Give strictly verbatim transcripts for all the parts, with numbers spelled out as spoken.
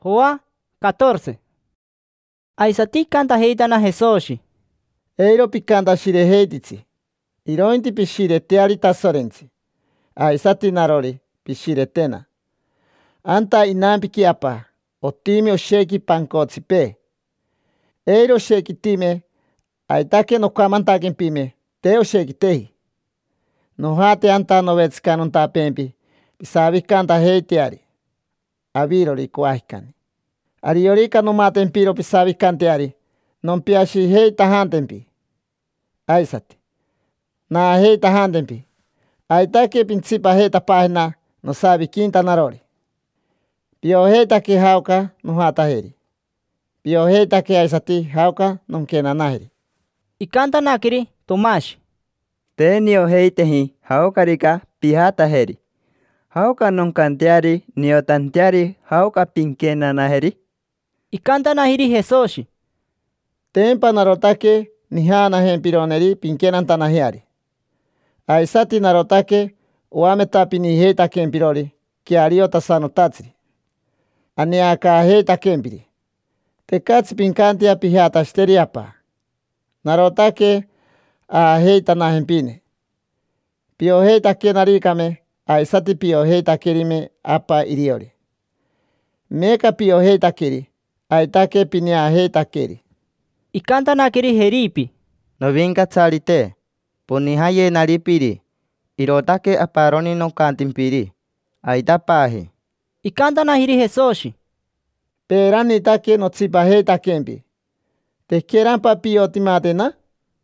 Joa catorce. Aisati canta heitana Jesoshi. Eiro pikanta shire heititsi. Irointi pishire teari tasorensi. Aisati narori pishire tena. Anta inampiki apa. Otimi osheki pankotsipe. Eiro sheki time. Aitake no kamantaken pime. Te osheki tehi. No hate anta novetskanun tapempi. Pisavi canta heitiari. Avirori kuahikani. Ariorika no matempiro pisavi canteari. Non piashi heita hantempi. Aisati. Na heita hantempi. Aitake principa heita página no sabe quinta narori. Pio heita que hauka no hata heri. Pio heita que aisati hauka non kena naheri. Y canta nakiri Tomashi. Tenio heitehi haukarika pihata heri. Hauka non canteari niotanteari hauka pinkena naheri. Y canta nahiri Jesoshi. Tempa narotake nihana hempironeri pinkenan tanahiari. Aisati narotake uame tapi ni heita kempirori ki ariota sano tatsiri. Aniaka heita kempiri. Tekatsi pinkantia pihata steriapa. Narotake a heita nahempine. Pio heita kenarikame aisati pio heita kerime apa iriori. Meka pio heita keri. Aitake pinia heita keri. Y canta nakiri Jeripi. No vinca tzalite. Ponihaye naripiri. Irotake aparoni no cantimpiri. Aita pahi. Y canta nahiri Jesoshi. Perani take no tsipa heita kempi. Te keran papio timatena.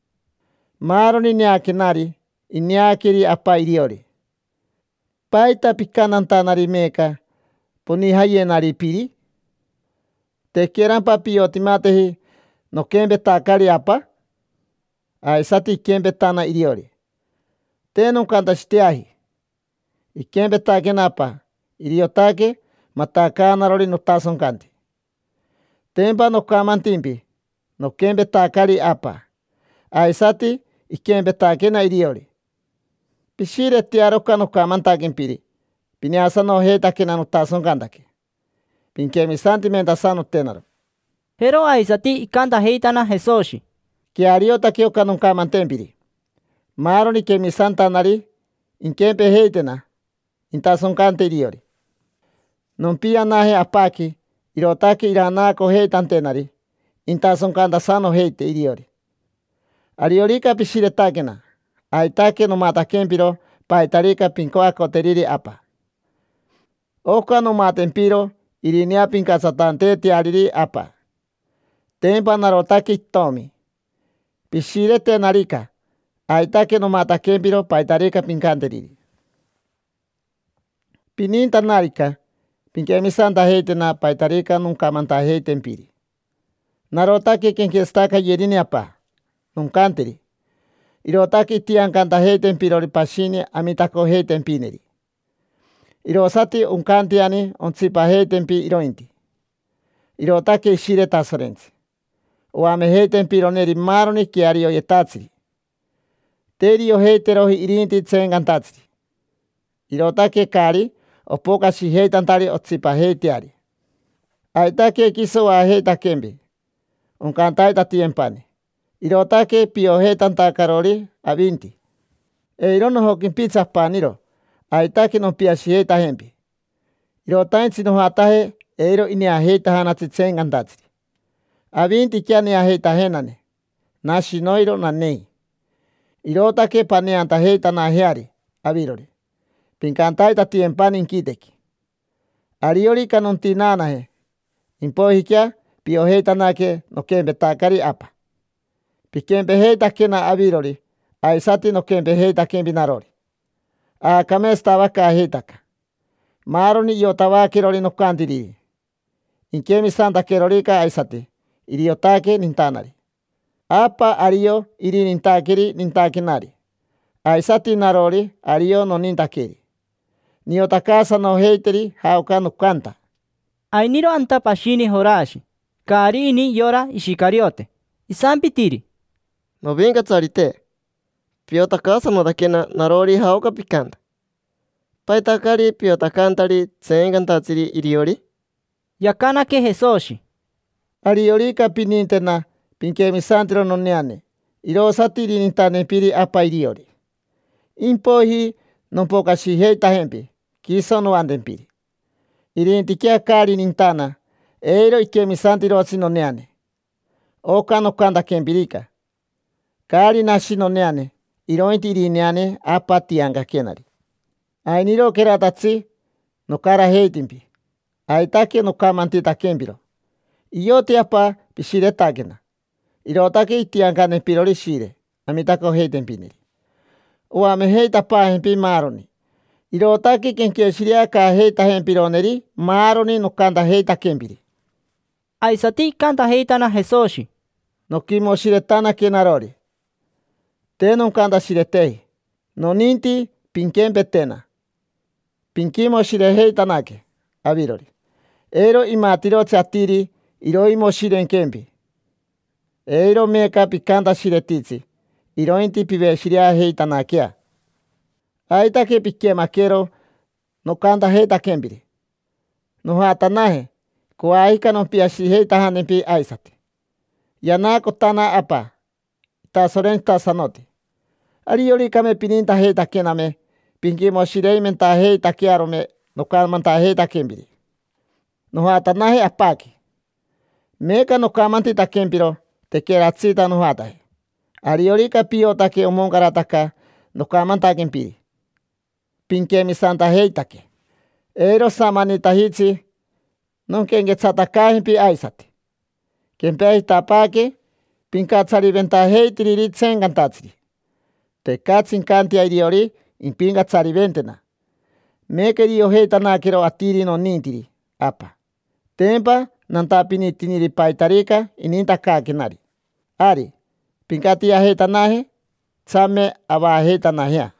Maroni niakenari. Iniakiri apa iriori. Paita pikananta narimeka. Ponihaye naripiri. Te keran papio timatehi. No kembe takari apa. Aisati kembe tana iriori. Te non canta steahi. I kembe taken apa. Iriotake mataka narori no tason kanti. Tempa no kamantimpi. No kembe takari apa. Aisati i kembe takena iriori. Pishire tiaroka no kamantaken piri. Pinyasa no heitakena no tason kantake. Pinkemi santimenta sano tenaro. Pero aisati y canta heitana Jesoshi. Que ariota que oka nunca mantempiri. Maroni que mi santa nari. Inkempe heitena. Intason cante iriori. Non pia nahe apaki. Irotake iranako heitantenari. Intason canta sano heite iriori. Ariorika pishire takena. Aitake no matakempiro. Paitarika pinkoa koteriri apa. Oka no matempiro. Irinia pinkasatante tiariri apa. Tempa narotaki tomi. Pishire te narika. Aitake no mata kempiro paitarika pinkanteriri. Pininta narika. Pinkemi santa heitena paitarika nunca manta heitempiri. Narotaki kenkestaka yerini apa. Nunkanteri. Irotaki tian kanta heitempiro pashini amitako heitempineri. Irosati unkantiani ontsipa heitempi irointi. Irotaki ishire tasorensi. Uame heiten pironeri maroni kiario yetatsiri. Terio heiterohi irinti tsengantatsiri. Irotake kari opoka shi heitantari otsipa heitiari. Aitake kiso wa heitakembi. Unkantaita tiempani. Irotake pio heitanta karori avinti. Eirono hokin pizza paniro. Aitake no piashi heita hempi. Irotainsi no hatahe eiro inia heita hanatsi tsengantatsiri. Avinti kia ni heita henane. Nashi noiro na nei. Irotake paneanta heita na heari. Avirori. Pinkantaita tiempani inkiteki. Ariori kanontinana he. Impohi kia pio heita nake no kembe takari apa. Pikembe heita kena avirori. Aisati no kembe heita kembi narori. A kamesta waka heitaka. Maroni yotawa kirori no kantiri. Inkemi santa kerorika aisati. Iriotake nintanari. Apa ario iri nintakiri nintakinari. Aisati narori ario no nintakiri. Niotakasa no heiteri hauka no kanta. Ainiro anta pashini horashi. Kari ini yora ishikariote. Isampitiri. No venga tzarite. Piotakasa no dakena narori hauka pikanta. Paitakari piotakantari tsengantatsiri iriori. Yakanake Jesoshi. Ariorika pinintena pinkemisantiro noniane. Irosatiri nintane piri apa iriori. Impohi nompokashiheitahempi. Kiso no andempiri. Irintikia kari nintana. Eiro ikemisantirosi noneane. Oka no kanda kempirika. Kari nashi noneane. Irointi irineane apa tianga kenari. Ainiro keratatsi no kara heitimpi. Aitake no kamantita kempiro. Iyote apa pishiretagena. Irotake itianga nepirori shire. Amitako heitempiniri. Uame heita pahempi maroni. Irotake kenkeshiria ka heita hempironeri. Maroni no kanda heita kempiri. Aisati kanta heitana Jesoshi. No kimo shiretana kenarori. Tenon kanda shiretei. No ninti pinkempetena. Pinkimo shireheitanake. Avirori. Eiro imatiro atiri. Iro imo shirenkempi. Eiro meka pikanta shiretitsi. Irointi pive shiria heitanakea. Aitake pikemakero. No kanda heita kempiri. No hatanahe. Kuaika no piashi heitahanempi aisati. Yanako tana apa. Tasorenta sanoti. Ariori kame pininta heita kename. Pinkimo shireimenta heita kiarome. No kamanta heita kempiri. No hatanahe apaki. Meka no kamantita kempiro. Tekeratsita no hatahe. Ariorika piotake omongarataka. No kamanta kempiri. Pinkemi santa heitake. Eiro samanita hitsi. Non kengetsatakahimpi aisati. Kempehita apake. Pinkatsari venta heitiriri tsengantatsiri. Tekatsin kantia iriori. Impingatsari ventena. Mekerio heitanakero atiri no nintiri. Apa. Tempa nantapini tiniri paitarika ininta kakinari. Ari. Pinkatia heitanahe. Tsame ava heitanahea.